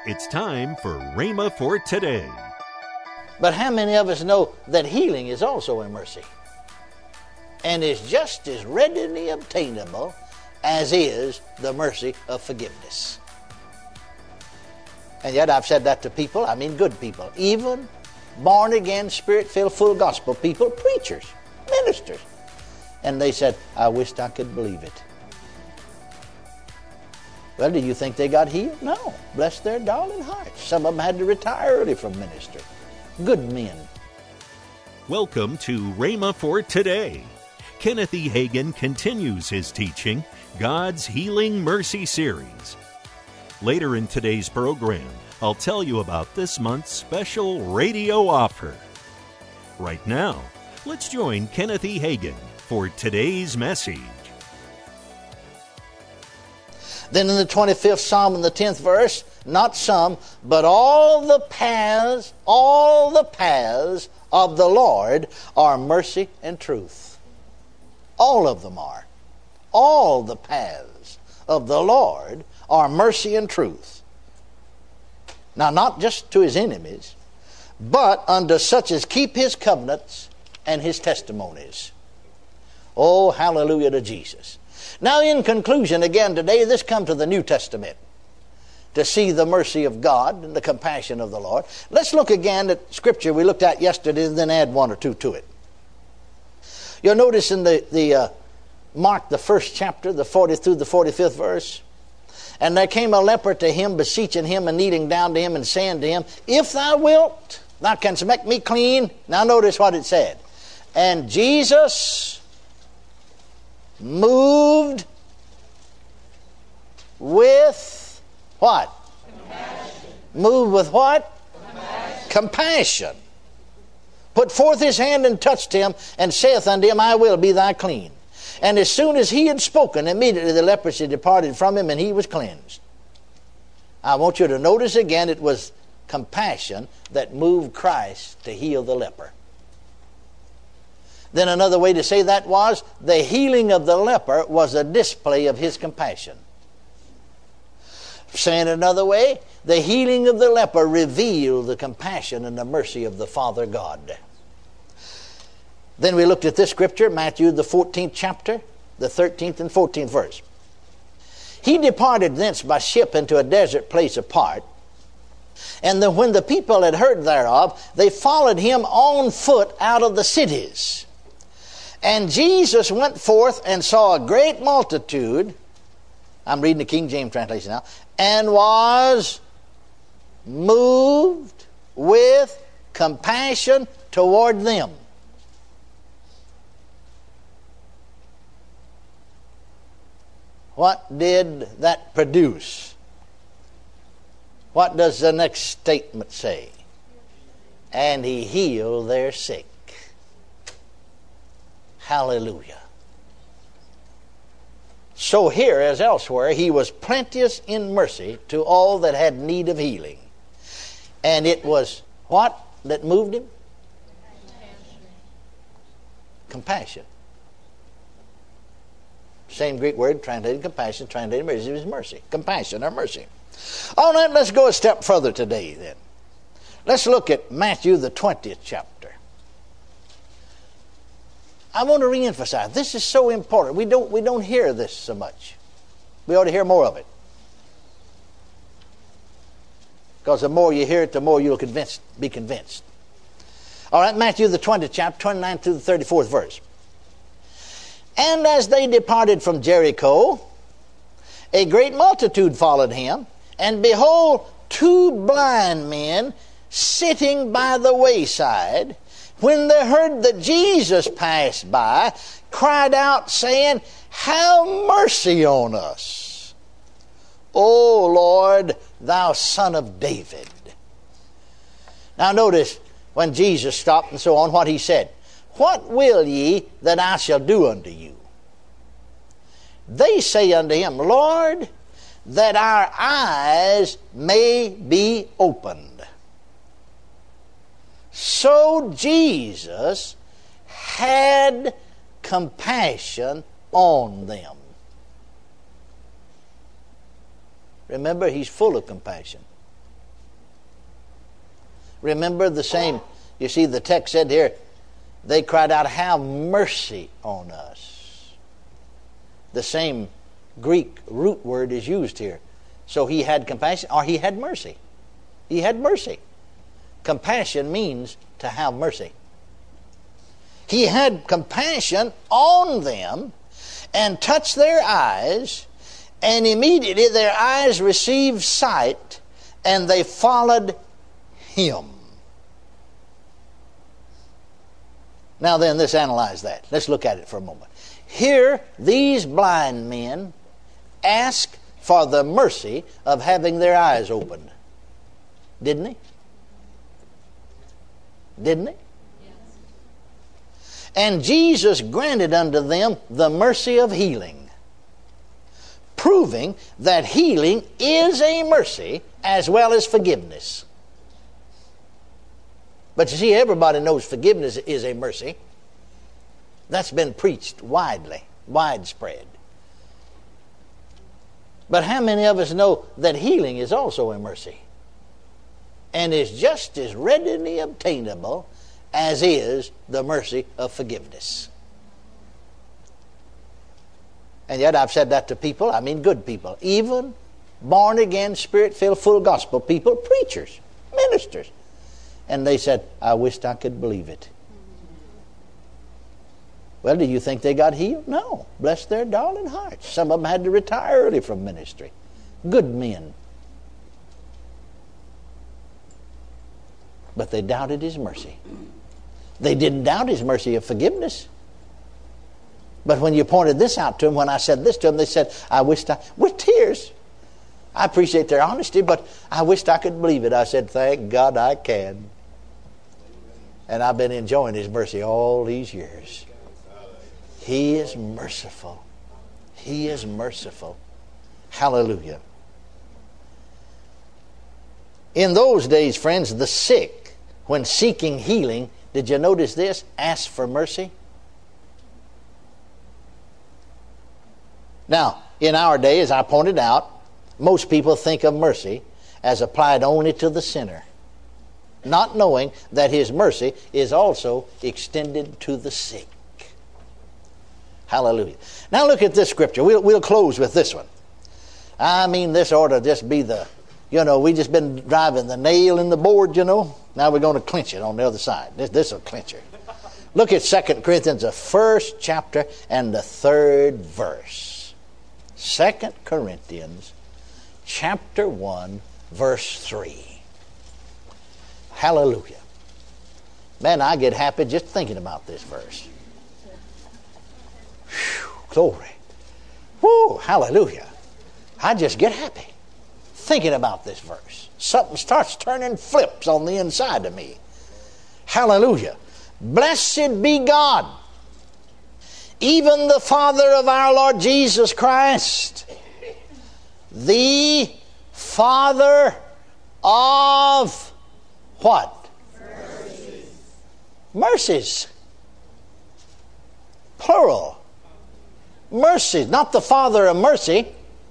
It's time for Rhema for today. But how many of us know that healing is also a mercy? And is just as readily obtainable as is the mercy of forgiveness. And yet I've said that to people, I mean good people, even born-again, spirit-filled, full gospel people, preachers, ministers. And they said, I wished I could believe it. Well, do you think they got healed? No. Bless their darling hearts. Some of them had to retire early from ministry. Good men. Welcome to Rhema for today. Kenneth E. Hagin continues his teaching, God's Healing Mercy Series. Later in today's program, I'll tell you about this month's special radio offer. Right now, let's join Kenneth E. Hagin for today's message. Then in the 25th Psalm in the 10th verse, not some, but all the paths of the Lord are mercy and truth. All of them are. All the paths of the Lord are mercy and truth. Now, not just to his enemies, but unto such as keep his covenants and his testimonies. Oh, hallelujah to Jesus. Now, in conclusion, again today, this comes to the New Testament to see the mercy of God and the compassion of the Lord. Let's look again at Scripture we looked at yesterday and then add one or two to it. You'll notice in the Mark, the first chapter, the 40th through the 45th verse, and there came a leper to him, beseeching him and kneeling down to him and saying to him, If thou wilt, thou canst make me clean. Now notice what it said. And Jesus, moved with what? Compassion. Moved with what? Compassion. Compassion. Put forth his hand and touched him, and saith unto him, I will be thy clean. And as soon as he had spoken, immediately the leprosy departed from him, and he was cleansed. I want you to notice again, it was compassion that moved Christ to heal the leper. Then another way to say that was, the healing of the leper was a display of his compassion. Saying another way, the healing of the leper revealed the compassion and the mercy of the Father God. Then we looked at this scripture, Matthew the 14th chapter, the 13th and 14th verse. He departed thence by ship into a desert place apart. And when the people had heard thereof, they followed him on foot out of the cities. And Jesus went forth and saw a great multitude, I'm reading the King James translation now, and was moved with compassion toward them. What did that produce? What does the next statement say? And he healed their sick. Hallelujah. So here as elsewhere, he was plenteous in mercy to all that had need of healing. And it was what that moved him? Compassion. Same Greek word, translated compassion, translated mercy, is mercy. Compassion or mercy. All right, let's go a step further today then. Let's look at Matthew the 20th chapter. I want to reemphasize, this is so important. We don't hear this so much. We ought to hear more of it. Because the more you hear it, the more you'll be convinced. All right, Matthew the 20th chapter, 29 through the 34th verse. And as they departed from Jericho, a great multitude followed him, and behold, two blind men sitting by the wayside, when they heard that Jesus passed by, cried out, saying, Have mercy on us, O Lord, thou Son of David. Now notice, when Jesus stopped and so on, what he said. What will ye that I shall do unto you? They say unto him, Lord, that our eyes may be opened. So Jesus had compassion on them. Remember, he's full of compassion. Remember the same, you see the text said here, they cried out, have mercy on us. The same Greek root word is used here. So he had compassion, or he had mercy. He had mercy. Compassion means to have mercy. He had compassion on them and touched their eyes, and immediately their eyes received sight, and they followed him. Now then, let's analyze that. Let's look at it for a moment. Here, these blind men ask for the mercy of having their eyes opened. Didn't they? Didn't they? Yes. And Jesus granted unto them the mercy of healing, proving that healing is a mercy as well as forgiveness. But you see, everybody knows forgiveness is a mercy. That's been preached widespread. But how many of us know that healing is also a mercy and is just as readily obtainable as is the mercy of forgiveness? And yet I've said that to people, I mean good people, even born-again, spirit-filled, full gospel people, preachers, ministers. And they said, I wished I could believe it. Well, do you think they got healed? No. Bless their darling hearts. Some of them had to retire early from ministry. Good men. But they doubted his mercy. They didn't doubt his mercy of forgiveness. But when you pointed this out to them, when I said this to them, they said, I wished with tears. I appreciate their honesty, but I wished I could believe it. I said, thank God I can. And I've been enjoying his mercy all these years. He is merciful. He is merciful. Hallelujah. In those days, friends, the sick, when seeking healing, did you notice this? Asked for mercy. Now, in our day, as I pointed out, most people think of mercy as applied only to the sinner, not knowing that his mercy is also extended to the sick. Hallelujah. Now look at this scripture. We'll close with this one. I mean, this ought to just be the, we just been driving the nail in the board, Now we're going to clinch it on the other side. This will clinch it. Look at 2 Corinthians, the 1st chapter and the 3rd verse. 2 Corinthians, chapter 1, verse 3. Hallelujah. Man, I get happy just thinking about this verse. Whew, glory. Woo, hallelujah. I just get happy thinking about this verse. Something starts turning flips on the inside of me. Hallelujah. Blessed be God, even the Father of our Lord Jesus Christ, the Father of what? Mercies. Mercies. Plural. Mercies. Not the Father of mercy.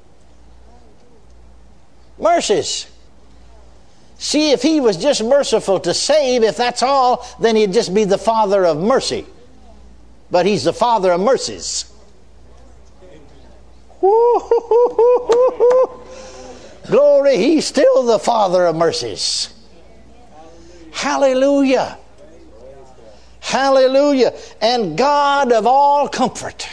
Mercies. See, if he was just merciful to save, if that's all, then he'd just be the Father of mercy. But he's the Father of mercies. Glory, he's still the Father of mercies. Hallelujah. Hallelujah. And God of all comfort.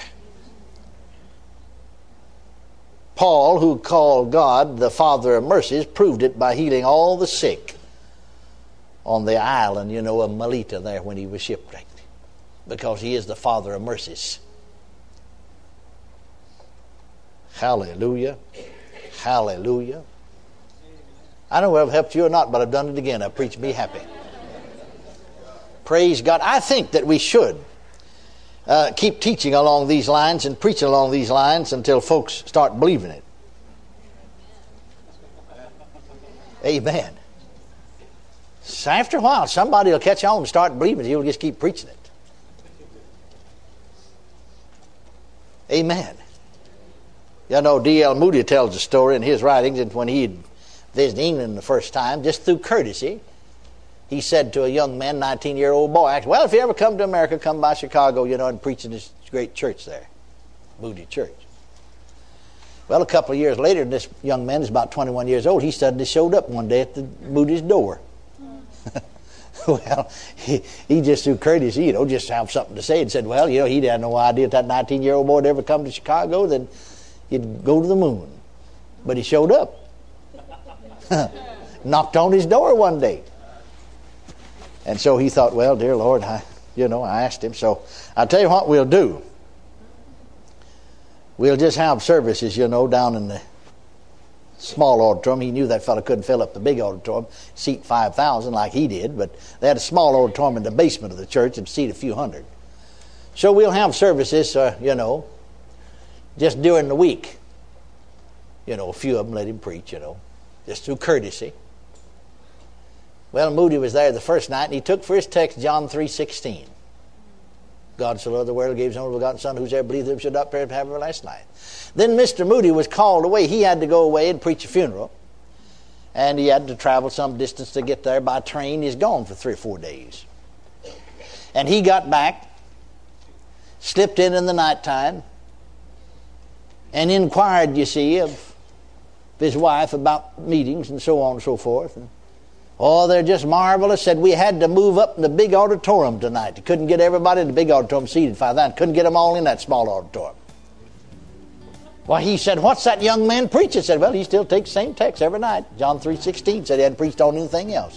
Paul, who called God the Father of mercies, proved it by healing all the sick on the island, of Melita there when he was shipwrecked. Because he is the Father of mercies. Hallelujah. Hallelujah. I don't know if I've helped you or not, but I've done it again. I preach me happy. Praise God. I think that we should keep teaching along these lines and preaching along these lines until folks start believing it. Amen. So after a while, somebody will catch on and start believing it. You'll just keep preaching it. Amen. D.L. Moody tells a story in his writings that when he visited England the first time, just through courtesy, he said to a young man, 19-year-old boy, well, if you ever come to America, come by Chicago, and preach in this great church there, Moody Church. Well, a couple of years later, this young man is about 21 years old. He suddenly showed up one day at the Moody's door. Well, he just through courtesy, just have something to say, and said, well, he had no idea if that 19-year-old boy would ever come to Chicago, then he'd go to the moon. But he showed up. Knocked on his door one day. And so he thought, well, dear Lord, I asked him. So I'll tell you what we'll do. We'll just have services, down in the small auditorium. He knew that fellow couldn't fill up the big auditorium, seat 5,000 like he did, but they had a small auditorium in the basement of the church and seat a few hundred. So we'll have services, just during the week. A few of them let him preach, just through courtesy. Well, Moody was there the first night, and he took for his text John 3:16. God so loved the world, gave his only begotten Son, whosoever believes him should not perish but have everlasting life. Then Mr. Moody was called away. He had to go away and preach a funeral. And he had to travel some distance to get there by train. He's gone for 3 or 4 days. And he got back, slipped in the nighttime, and inquired, of his wife about meetings and so on and so forth. And, they're just marvelous. Said we had to move up in the big auditorium tonight. Couldn't get everybody in the big auditorium seated 5,000. Couldn't get them all in that small auditorium. Well, he said, what's that young man preaching? Said, well, he still takes the same text every night. John 3:16 said he hadn't preached on anything else.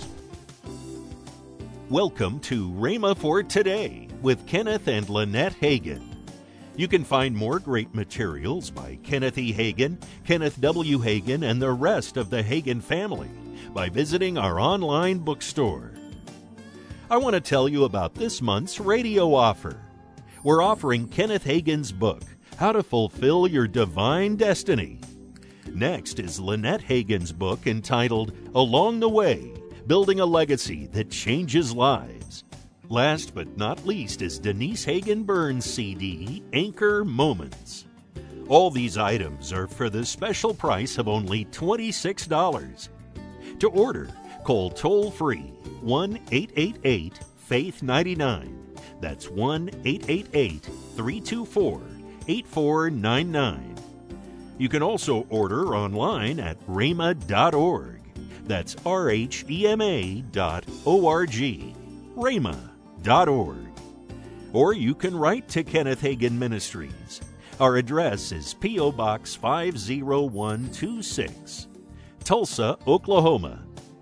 Welcome to Rhema for Today with Kenneth and Lynette Hagin. You can find more great materials by Kenneth E. Hagin, Kenneth W. Hagin, and the rest of the Hagin family by visiting our online bookstore. I want to tell you about this month's radio offer. We're offering Kenneth Hagin's book, How to Fulfill Your Divine Destiny. Next is Lynette Hagin's book entitled Along the Way, Building a Legacy That Changes Lives. Last but not least is Denise Hagin Burns' CD, Anchor Moments. All these items are for the special price of only $26. To order, call toll-free 1-888-FAITH-99. That's 1-888-324-8499. You can also order online at rhema.org. That's rhema.org. rhema.org. Or you can write to Kenneth Hagin Ministries. Our address is P.O. Box 50126, Tulsa, Oklahoma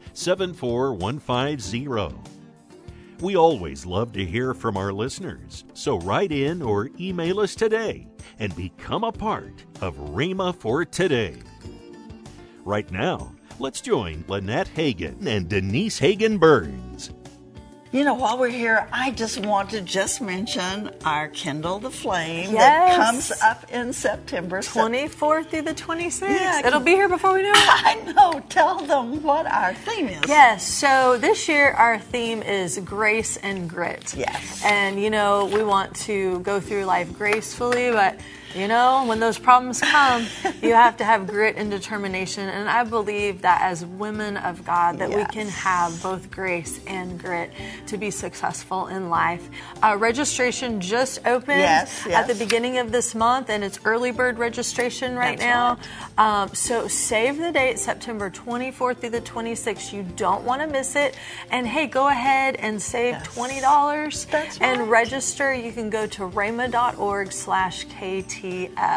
74150. We always love to hear from our listeners, so write in or email us today and become a part of Rhema for Today. Right now, let's join Lynette Hagin and Denise Hagin Burns. While we're here, I just want to mention our Kindle the Flame that comes up in September 24th through the 26th. Yeah, it'll be here before we know it. I know. Tell them what our theme is. Yes. So this year our theme is grace and grit. Yes. And we want to go through life gracefully, but when those problems come, you have to have grit and determination. And I believe that as women of God, that we can have both grace and grit to be successful in life. Registration just opened at the beginning of this month, and it's early bird registration right now. Right. So save the date, September 24th through the 26th. You don't want to miss it. And hey, go ahead and save $20 and register. You can go to rhema.org/KT.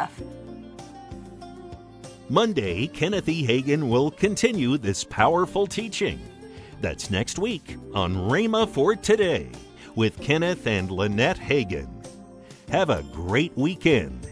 Monday, Kenneth E. Hagin will continue this powerful teaching. That's next week on Rhema for Today with Kenneth and Lynette Hagin. Have a great weekend.